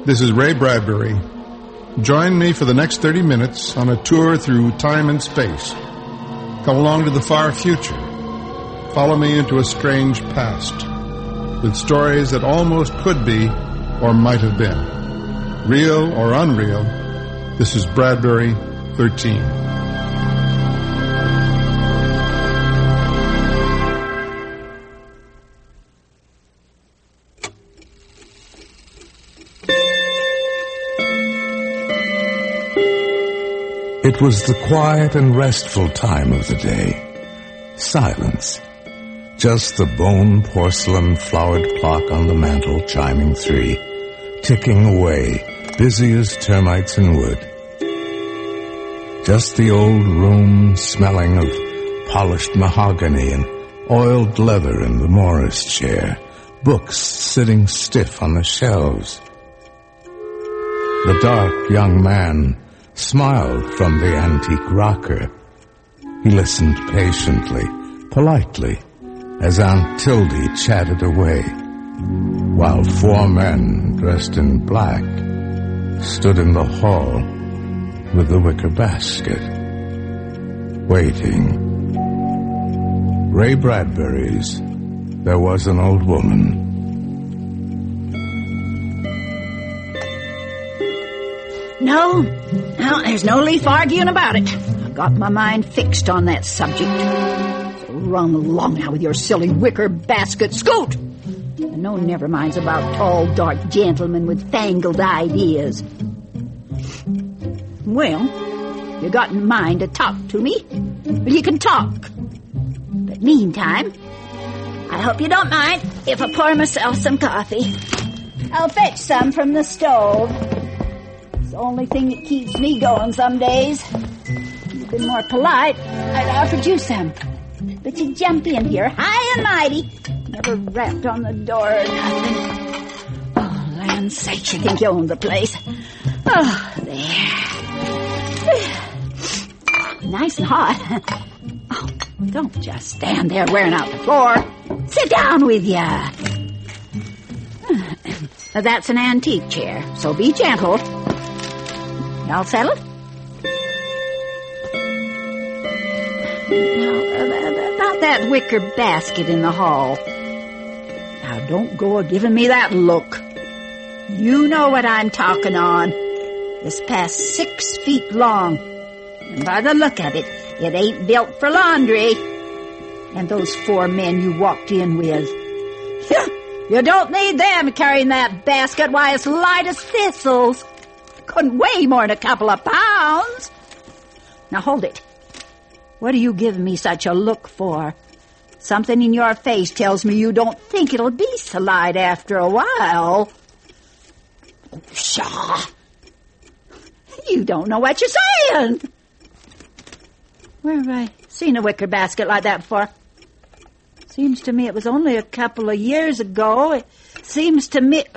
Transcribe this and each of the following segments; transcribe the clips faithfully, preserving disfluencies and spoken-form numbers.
This is Ray Bradbury. Join me for the next thirty minutes on a tour through time and space. Come along to the far future. Follow me into a strange past with stories that almost could be or might have been. Real or unreal, this is Bradbury thirteen. It was the quiet and restful time of the day. Silence. Just the bone porcelain flowered clock on the mantel chiming three, ticking away, busy as termites in wood. Just the old room smelling of polished mahogany and oiled leather in the Morris chair, books sitting stiff on the shelves. The dark young man smiled from the antique rocker. He listened patiently, politely, as Aunt Tildy chatted away, while four men dressed in black stood in the hall with the wicker basket, waiting. Ray Bradbury's There Was an Old Woman. No, no, there's no leaf arguing about it. I've got my mind fixed on that subject. So run along now with your silly wicker basket. Scoot! And no never minds about tall, dark gentlemen with fangled ideas. Well, you got in mind to talk to me, well, you can talk. But meantime, I hope you don't mind if I pour myself some coffee. I'll fetch some from the stove. It's the only thing that keeps me going some days. If you'd been more polite, I'd offered you some. But you jump in here, high and mighty. Never rapped on the door or nothing. Oh, land's sakes, you think you own the place. Oh, there. Nice and hot. Oh, don't just stand there wearing out the floor. Sit down with ya. That's an antique chair, so be gentle. Y'all settled? Now, about that wicker basket in the hall. Now, don't go a-giving me that look. You know what I'm talking on. It's past six feet long. And by the look of it, it ain't built for laundry. And those four men you walked in with. You don't need them carrying that basket. Why, it's light as thistles. Couldn't weigh more than a couple of pounds. Now hold it. What are you giving me such a look for? Something in your face tells me you don't think it'll be so light after a while. Oh, pshaw. You don't know what you're saying. Where have I seen a wicker basket like that before? Seems to me it was only a couple of years ago. It seems to me...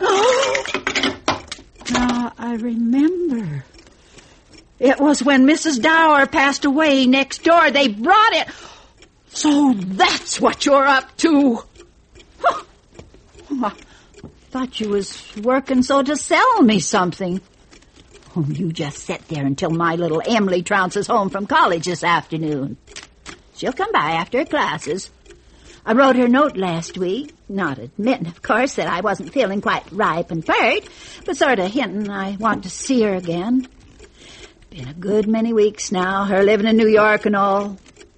Now, I remember. It was when Missus Dower passed away next door. They brought it. So that's what you're up to. Huh. I thought you was working so to sell me something. Oh, you just sit there until my little Emily trounces home from college this afternoon. She'll come by after her classes. I wrote her a note last week, not admitting, of course, that I wasn't feeling quite ripe and pert, but sort of hinting I want to see her again. Been a good many weeks now, her living in New York and all.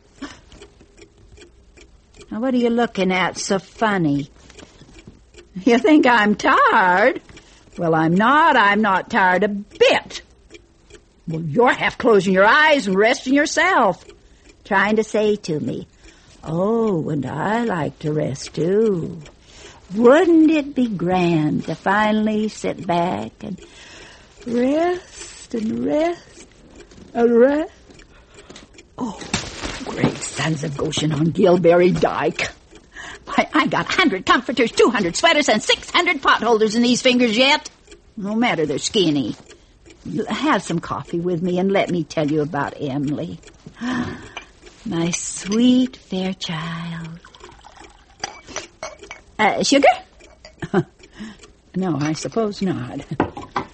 Now, what are you looking at so funny? You think I'm tired? Well, I'm not. I'm not tired a bit. Well, you're half closing your eyes and resting yourself, trying to say to me, oh, and I like to rest, too. Wouldn't it be grand to finally sit back and rest and rest and rest? Oh, great sons of Goshen on Gilberry Dyke. Why, I got a hundred comforters, two hundred sweaters, and six hundred potholders in these fingers yet. No matter they're skinny. Have some coffee with me and let me tell you about Emily. My sweet fair child. Uh, sugar? No, I suppose not.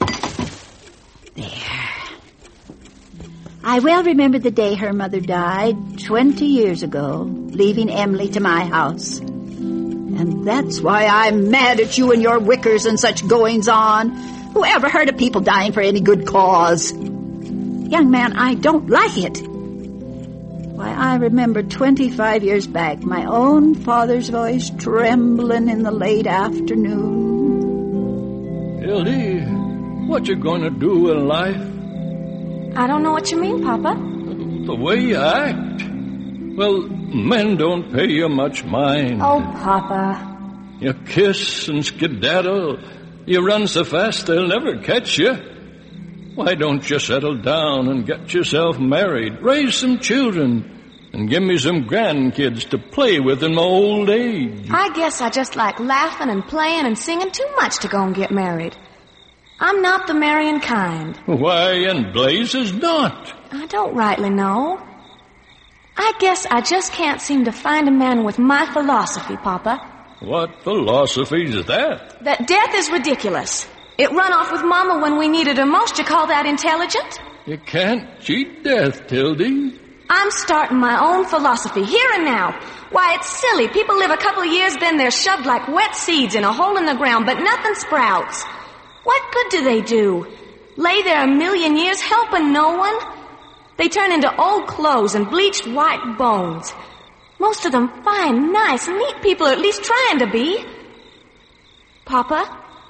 I well remember the day her mother died, twenty years ago, leaving Emily to my house. And that's why I'm mad at you and your wickers and such goings-on. Who ever heard of people dying for any good cause? Young man, I don't like it. Why, I remember twenty-five years back, my own father's voice trembling in the late afternoon. Hildy, what you gonna do in life? I don't know what you mean, Papa. The way you act. Well, men don't pay you much mind. Oh, Papa. You kiss and skedaddle. You run so fast they'll never catch you. Why don't you settle down and get yourself married, raise some children, and give me some grandkids to play with in my old age? I guess I just like laughing and playing and singing too much to go and get married. I'm not the marrying kind. Why in blazes not? I don't rightly know. I guess I just can't seem to find a man with my philosophy, Papa. What philosophy's that? That death is ridiculous. It run off with Mama when we needed her most. You call that intelligent? You can't cheat death, Hildy. I'm starting my own philosophy here and now. Why, it's silly. People live a couple of years, then they're shoved like wet seeds in a hole in the ground, but nothing sprouts. What good do they do? Lay there a million years helping no one? They turn into old clothes and bleached white bones. Most of them fine, nice, neat people, or at least trying to be. Papa?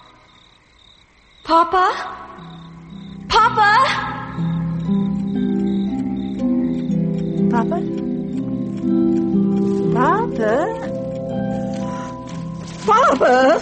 Papa? Papa? Papa? Papa? Papa?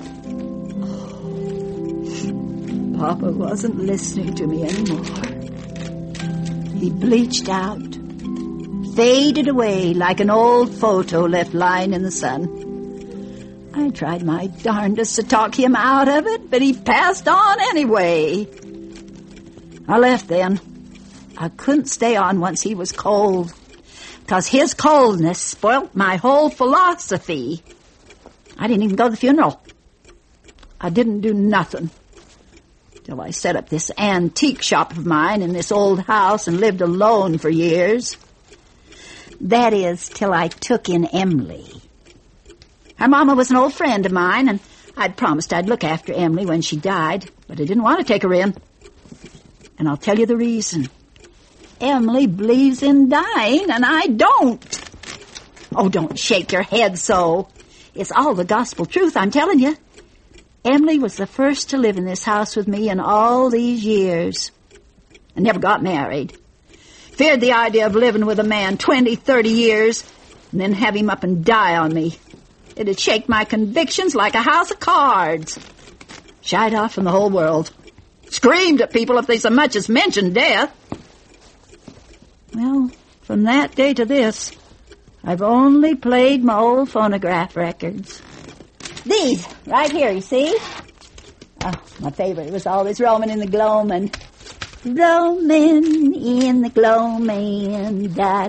Papa wasn't listening to me anymore. He bleached out, faded away like an old photo left lying in the sun. I tried my darndest to talk him out of it, but he passed on anyway. I left then. I couldn't stay on once he was cold, 'cause his coldness spoilt my whole philosophy. I didn't even go to the funeral. I didn't do nothing till I set up this antique shop of mine in this old house and lived alone for years. That is, till I took in Emily. Her mama was an old friend of mine, and I'd promised I'd look after Emily when she died, but I didn't want to take her in. And I'll tell you the reason. Emily believes in dying, and I don't. Oh, don't shake your head so. It's all the gospel truth, I'm telling you. Emily was the first to live in this house with me in all these years. I never got married. Feared the idea of living with a man twenty, thirty years and then have him up and die on me. It'd shake my convictions like a house of cards. Shied off from the whole world. Screamed at people if they so much as mentioned death. Well, from that day to this, I've only played my old phonograph records. These, right here, you see? Oh, my favorite was always Roaming in the Gloamin'. Roaming in the Gloamin',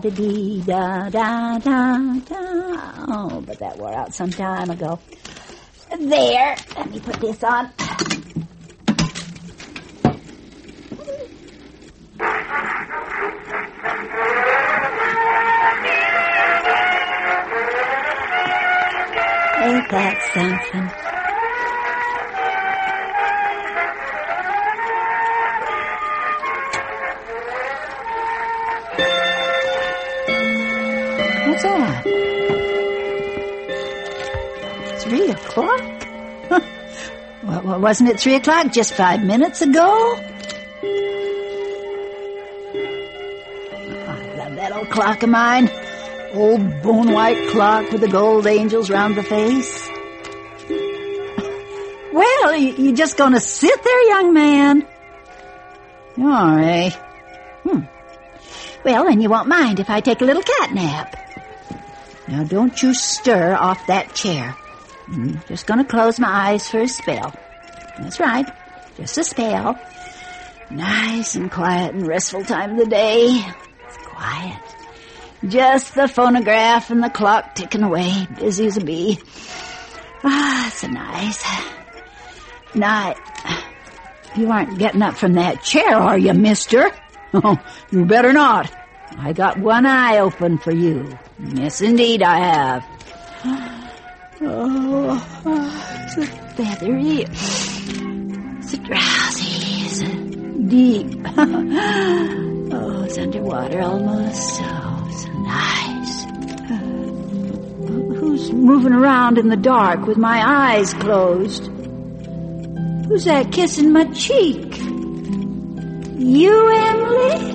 da-da-dee-da-da-da-da. Oh, but that wore out some time ago. There, let me put this on. Ain't that something? What's that? Three o'clock? Well, wasn't it three o'clock just five minutes ago? Oh, I love that old clock of mine. Old bone-white clock with the gold angels round the face. Well, you just gonna sit there, young man? All right. Hmm. Well, then you won't mind if I take a little cat nap. Now, don't you stir off that chair. I'm just gonna close my eyes for a spell. That's right, just a spell. Nice and quiet and restful time of the day. It's quiet. Just the phonograph and the clock ticking away, busy as a bee. Ah, so nice. Night. You aren't getting up from that chair, are you, mister? Oh, you better not. I got one eye open for you. Yes, indeed I have. Oh, oh so feathery, so drowsy, so deep. Oh, it's underwater almost, so, so nice. Who's moving around in the dark with my eyes closed? Who's that kissing my cheek? You, Emily?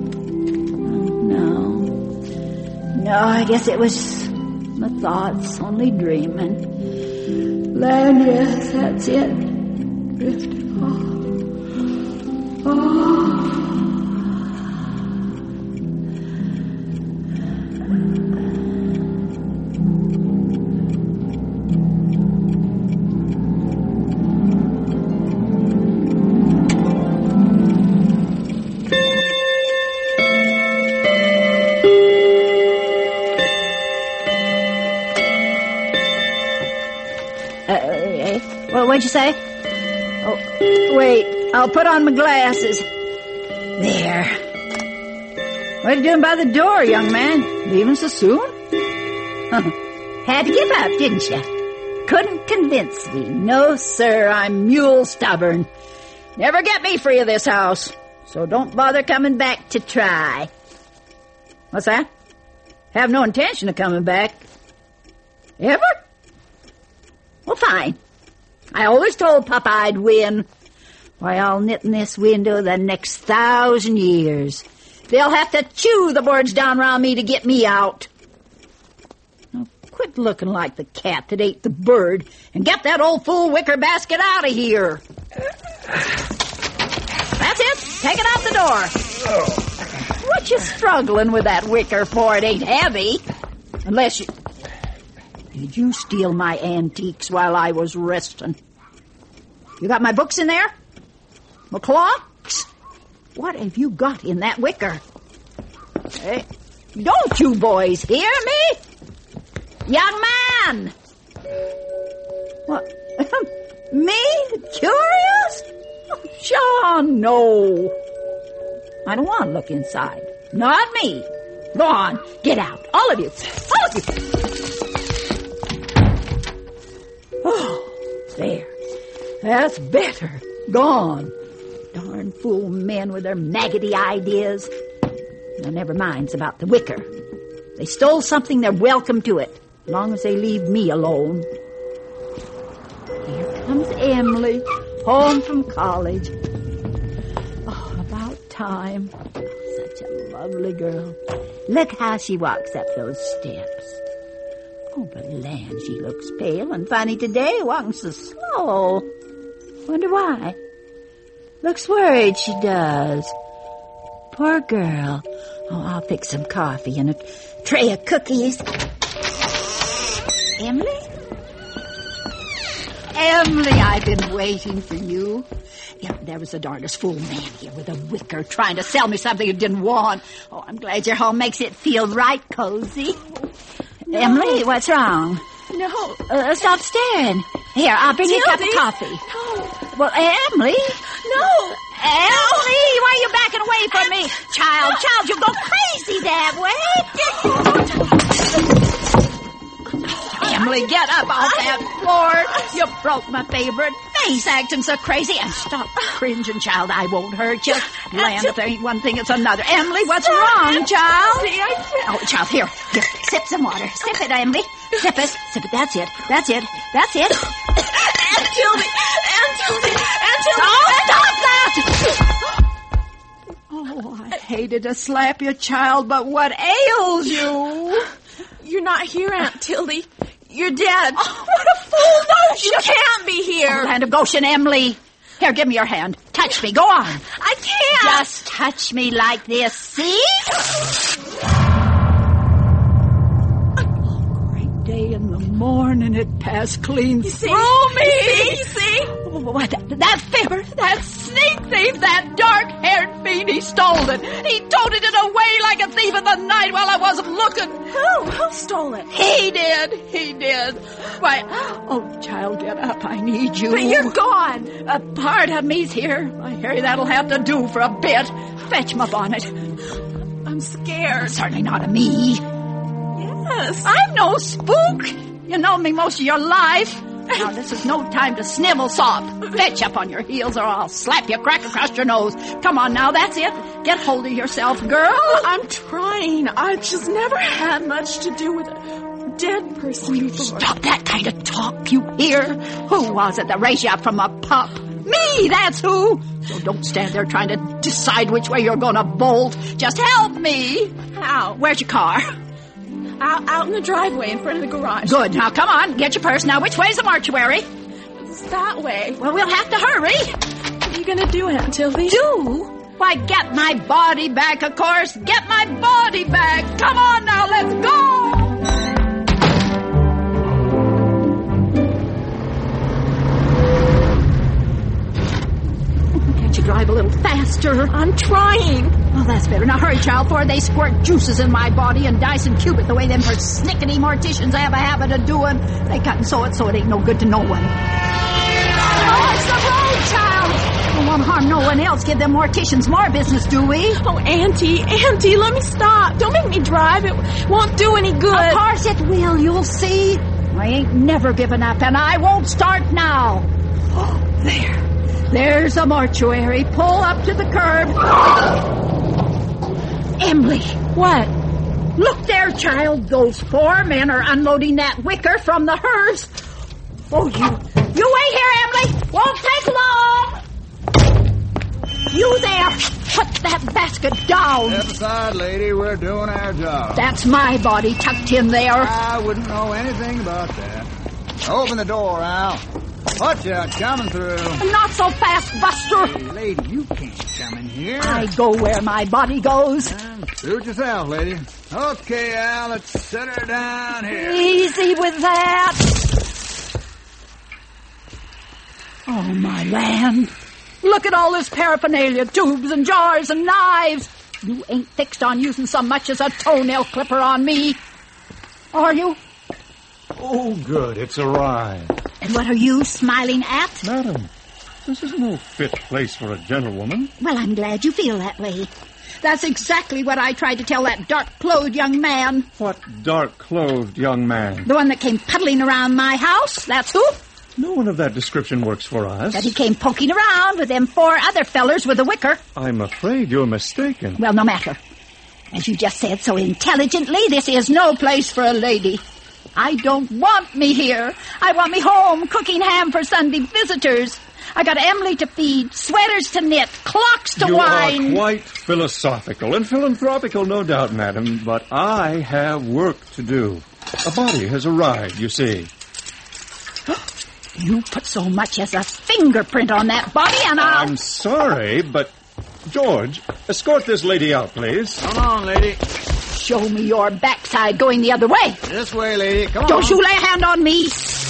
No. No, I guess it was my thoughts, only dreaming. Land, yes, that's it. Drifting off. Oh. What'd you say? Oh, wait. I'll put on my glasses. There. What are you doing by the door, young man? Leaving so soon? Had to give up, didn't you? Couldn't convince me. No, sir, I'm mule stubborn. Never get me free of this house. So don't bother coming back to try. What's that? Have no intention of coming back. Ever? Well, fine. I always told Papa I'd win. Why, I'll knit in this window the next thousand years. They'll have to chew the boards down around me to get me out. Now, quit looking like the cat that ate the bird and get that old fool wicker basket out of here. That's it. Take it out the door. What you struggling with that wicker for? It ain't heavy. Unless you... Did you steal my antiques while I was resting? You got my books in there? My clocks? What have you got in that wicker? Hey, don't you boys hear me? Young man! What? Me? Curious? Sean, no. I don't want to look inside. Not me. Go on, get out. All of you. All of you. Oh, there. That's better. Gone. Darn fool men with their maggoty ideas. Now, never mind's about the wicker. They stole something, they're welcome to it, as long as they leave me alone. Here comes Emily, home from college. Oh, about time. Such a lovely girl. Look how she walks up those steps. Oh, but land, she looks pale and funny today, walking so slow. Wonder why? Looks worried, she does. Poor girl. Oh, I'll fix some coffee and a tray of cookies. Emily? Emily, I've been waiting for you. Yeah, there was the darndest fool man here with a wicker trying to sell me something you didn't want. Oh, I'm glad you're home. Makes it feel right cozy. No. Emily, what's wrong? No. Uh, stop staring. Here, I'll bring Tildy. you a cup of coffee. No. Well, Emily? No. Emily, why are you backing away from me? Child, child, you'll go crazy that way. Emily, get up off that floor. You broke my favorite face acting so crazy. And stop cringing, child. I won't hurt you. Land, if there ain't one thing, it's another. Emily, what's wrong, child? Oh, child, here. Here, sip some water. Sip it, Emily. Sip it. Sip it. That's it. That's it. That's it. Aunt Tildy. Aunt Tildy. Aunt Tildy. Oh, stop that! Oh, I hated to slap you, child, but what ails you? You're not here, Aunt Tildy. You're dead. Oh, what a fool notion! You can't be here. Oh, land of Goshen, Emily. Here, give me your hand. Touch me. Go on. I can't. Just touch me like this, see? Oh, great day in the morning. It passed clean You see? through me. You see? You see? Oh, What, that, that fibber, that sneak thief, that dark-haired fiend, he stole it. He toted it away like a thief in the night while I wasn't looking. Who? Who stole it? He did. He did. Why, oh, child, get up. I need you. But you're gone. A part of me's here. I hear that'll have to do for a bit. Fetch my bonnet. I'm scared. Certainly not of me. Yes. I'm no spook. You know me most of your life. Now, this is no time to snivel sop. Fetch up on your heels or I'll slap you crack across your nose. Come on now, that's it. Get hold of yourself, girl. I'm trying. I've just never had much to do with a dead person before. Stop that kind of talk, you hear? Who was it that raised you up from a pup? Me, that's who. So don't stand there trying to decide which way you're going to bolt. Just help me. How? Where's your car? Out, out in the driveway in front of the garage. Good. Now, come on. Get your purse. Now, which way's the mortuary? It's that way. Well, we'll have to hurry. What are you going to do, Aunt Tilly? Do? Why, get my body back, of course. Get my body back. Come on now, let's go. Can't you drive a little faster? I'm trying. Well, that's better. Now hurry, child, before they squirt juices in my body and dice and cube it the way them persnickety morticians have a habit of doing. They cut and sew it so it ain't no good to no one. Oh, it's the road, child. Don't want to harm no one else. Give them morticians more business, do we? Oh, Auntie, Auntie, let me stop. Don't make me drive. It won't do any good. Of course it will. You'll see. I ain't never given up, and I won't start now. Oh, there. There's a mortuary. Pull up to the curb. Emily. What? Look there, child. Those four men are unloading that wicker from the hearse. Oh, you... You wait here, Emily. Won't take long. You there. Put that basket down. Step aside, lady. We're doing our job. That's my body tucked in there. I wouldn't know anything about that. Open the door, Al. Watch out, coming through. Not so fast, Buster. Hey, lady, you can't come in here. I go where my body goes. Uh, suit yourself, lady. Okay, Al, let's set her down here. Easy with that. Oh, my land. Look at all this paraphernalia, tubes and jars and knives. You ain't fixed on using so much as a toenail clipper on me. Are you? Oh, good. It's arrived. And what are you smiling at? Madam, this is no fit place for a gentlewoman. Well, I'm glad you feel that way. That's exactly what I tried to tell that dark-clothed young man. What dark-clothed young man? The one that came puddling around my house, that's who. No one of that description works for us. That he came poking around with them four other fellers with a wicker. I'm afraid you're mistaken. Well, no matter. As you just said so intelligently, this is no place for a lady. I don't want me here. I want me home cooking ham for Sunday visitors. I got Emily to feed, sweaters to knit, clocks to you wind. You are quite philosophical and philanthropical, no doubt, madam, but I have work to do. A body has arrived, you see. You put so much as a fingerprint on that body, and I'll... I'm sorry, but... George, escort this lady out, please. Come on, lady. Show me your backside going the other way. This way, lady. Come on. Don't you lay a hand on me.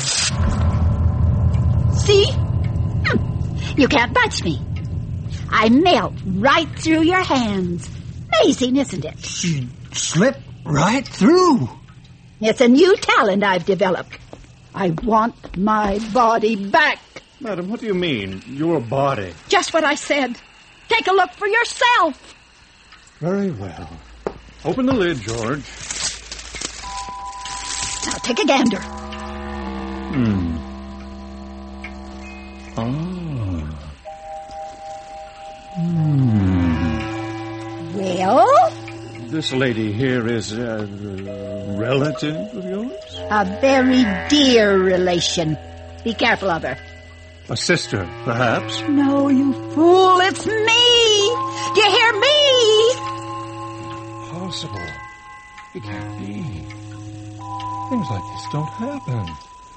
See? Hm. You can't budge me. I melt right through your hands. Amazing, isn't it? She slipped right through. It's a new talent I've developed. I want my body back. Madam, what do you mean, your body? Just what I said. Take a look for yourself. Very well. Open the lid, George. Now take a gander. Hmm. Ah. Hmm. Well? This lady here is a relative of yours? A very dear relation. Be careful of her. A sister, perhaps? No, you fool, it's me! Do you hear me? Possible. It can't be. Things like this don't happen.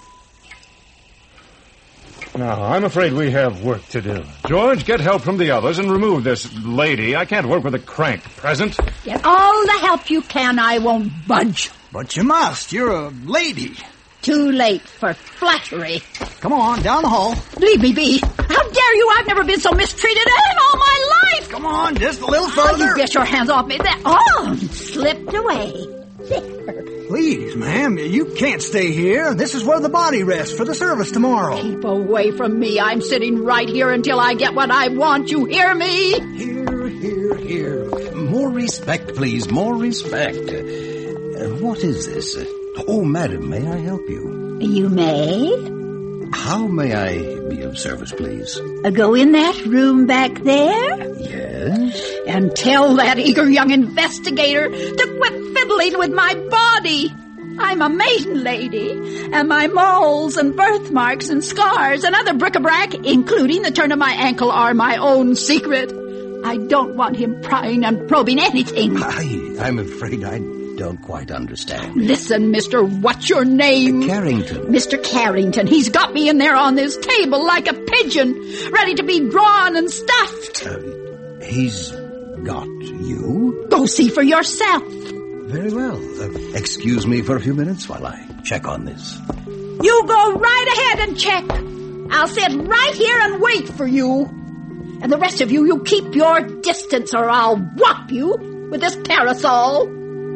Now, I'm afraid we have work to do. George, get help from the others and remove this lady. I can't work with a crank present. Get all the help you can. I won't budge. But you must. You're a lady. too late for flattery. Come on, down the hall. Leave me be. How dare you? I've never been so mistreated in all my life. Come on, just a little Oh, further. you get your hands off me. That, oh, slipped away. There. Please, ma'am, you can't stay here. This is where the body rests for the service tomorrow. Keep away from me. I'm sitting right here until I get what I want. You hear me? Here, here, here. More respect, please, more respect. Uh, what is this? Uh, oh, madam, may I help you? You may. How may I be of service, please? Uh, go in that room back there Yes? and tell that eager young investigator to quit fiddling with my body. I'm a maiden lady, and my moles and birthmarks and scars and other bric-a-brac, including the turn of my ankle, are my own secret. I don't want him prying and probing anything. I, I'm afraid I don't quite understand. Listen, Mister What's your name? Carrington. Mister Carrington. He's got me in there on this table like a pigeon, ready to be drawn and stuffed. Uh, he's got you? Go see for yourself. Very well. Uh, excuse me for a few minutes while I check on this. You go right ahead and check. I'll sit right here and wait for you. And the rest of you, you keep your distance or I'll whop you with this parasol.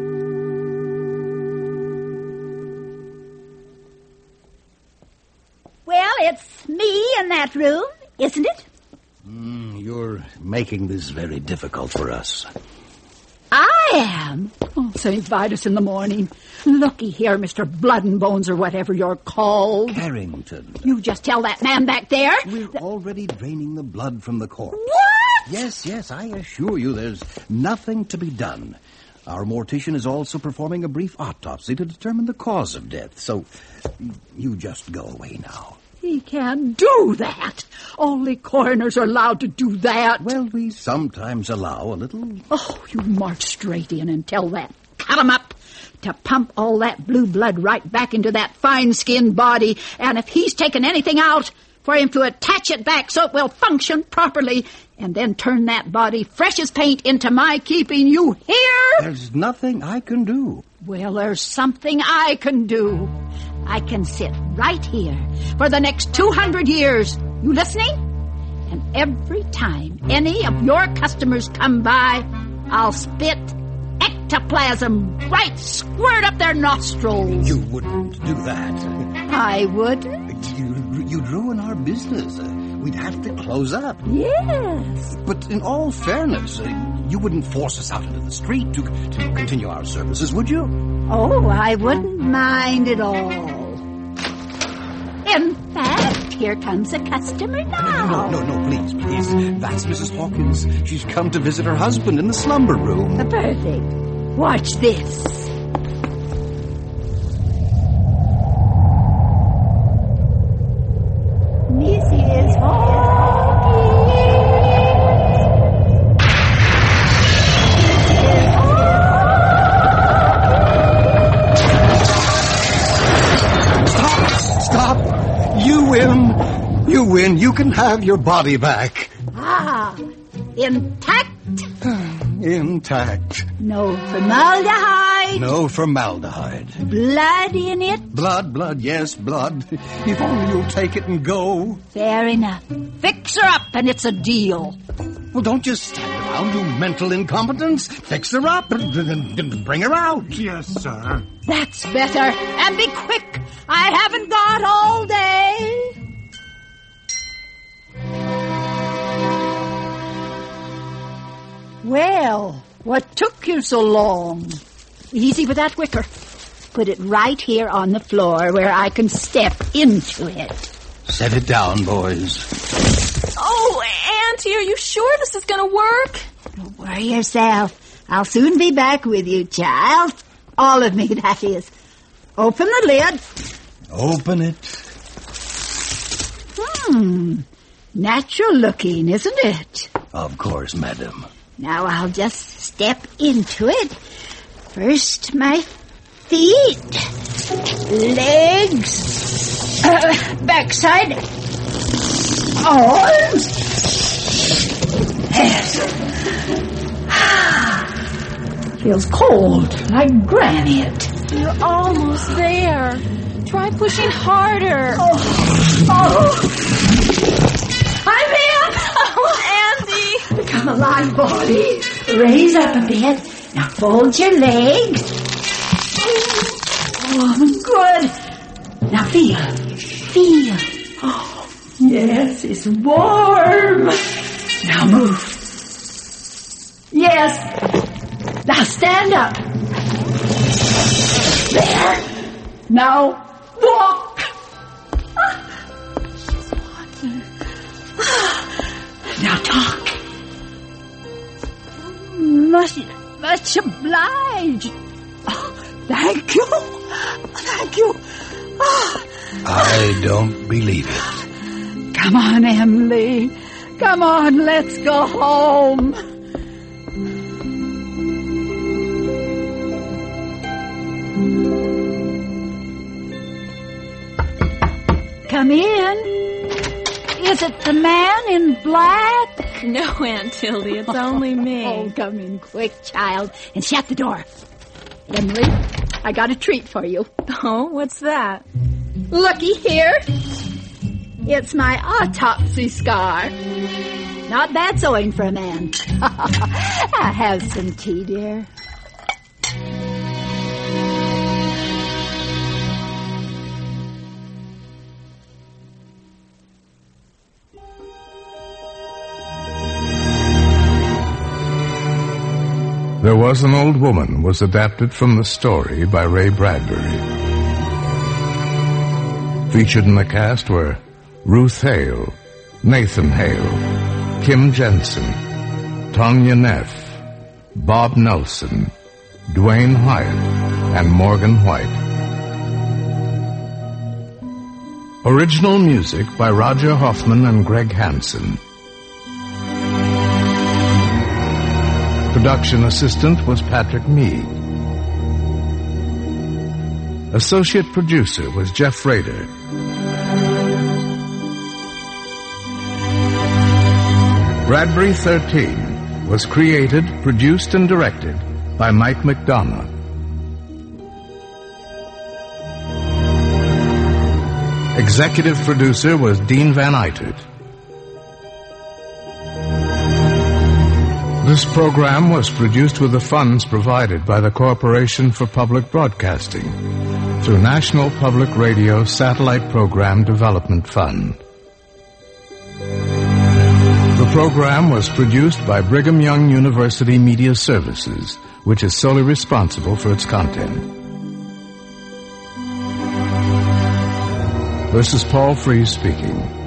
Well, it's me in that room, isn't it? Mm, you're making this very difficult for us. I am. Oh, Saint Vitus in the morning. Looky here, Mister Blood and Bones or whatever you're called. Carrington. You just tell that man back there. We're already draining the blood from the corpse. What? Yes, yes, I assure you there's nothing to be done. Our mortician is also performing a brief autopsy to determine the cause of death, so you just go away now. He can't do that. Only coroners are allowed to do that. Well, we sometimes allow a little... Oh, you march straight in and tell that cut 'em up to pump all that blue blood right back into that fine-skinned body, and if he's taken anything out, for him to attach it back so it will function properly, and then turn that body fresh as paint into my keeping. You hear? There's nothing I can do. Well, there's something I can do. I can sit right here for the next two hundred years. You listening? And every time any of your customers come by, I'll spit ectoplasm right squirt up their nostrils. You wouldn't do that. I would. You, you'd ruin our business. Uh, we'd have to close up. Yes. But in all fairness, uh, you wouldn't force us out into the street to, to continue our services, would you? Oh, I wouldn't mind at all. In fact, here comes a customer now. No, no, no, please, please. That's Missus Hawkins. She's come to visit her husband in the slumber room. Perfect. Watch this. Missus Hawkins. Stop! You win! You win! You can have your body back. Ah, intact? Intact. No formaldehyde? No formaldehyde. Blood in it? Blood, blood, yes, blood. If only you'll take it and go. Fair enough. Fix her up and it's a deal. Well, don't just stand around, you mental incompetence. Fix her up and, and, and bring her out. Yes, sir. That's better. And be quick. I haven't got all day. Well, what took you so long? Easy with that wicker. Put it right here on the floor where I can step into it. Set it down, boys. Oh, Auntie, are you sure this is going to work? Don't worry yourself. I'll soon be back with you, child. All of me, that is. Open the lid. Open it. Hmm. Natural looking, isn't it? Of course, madam. Now I'll just step into it. First, my feet, legs, uh, backside, arms. Yes. Feels cold, like granite. You're almost there. Try pushing harder. Oh. Oh. I'm in. Oh, Andy. Come alive, Baldy. Raise up a bit. Now fold your legs. Oh, good. Now feel. Feel. Oh, yes, it's warm. Now move. Yes. Now stand up. There. Now walk. She's walking. Now talk. Much, much obliged. Oh, thank you. Thank you. Oh. I don't believe it. Come on, Emily. Come on, let's go home. Come in. Is it the man in black? No, Aunt Tildy, it's only me. Oh, come in quick, child, and shut the door. Emily, I got a treat for you. Oh, what's that? Looky here. It's my autopsy scar. Not bad sewing for a man. I'll have some tea, dear. There Was an Old Woman was adapted from the story by Ray Bradbury. Featured in the cast were Ruth Hale, Nathan Hale, Kim Jensen, Tanya Neff, Bob Nelson, Dwayne Hyatt, and Morgan White. Original music by Roger Hoffman and Greg Hansen. Production assistant was Patrick Mead. Associate producer was Jeff Rader. Bradbury thirteen was created, produced, and directed by Mike McDonough. Executive producer was Dean Van Eitert. This program was produced with the funds provided by the Corporation for Public Broadcasting through National Public Radio Satellite Program Development Fund. The program was produced by Brigham Young University Media Services, which is solely responsible for its content. This is Paul Frees speaking.